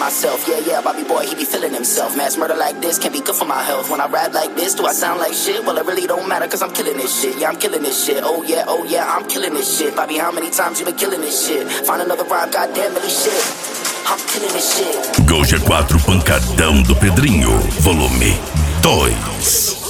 myself. Yeah, Bobby boy, he be feeling himself. Mass murder like this can't be good for my health. When I rap like this, do I sound like shit? Well, it really don't matter, cause I'm killing this shit. Yeah, I'm killing this shit. Oh yeah, I'm killing this shit. Bobby, how many times you been killing this shit? Find another rhyme, goddamn, really shit. I'm killing this shit. Gol G4 Pancadão do Pedrinho, volume 2.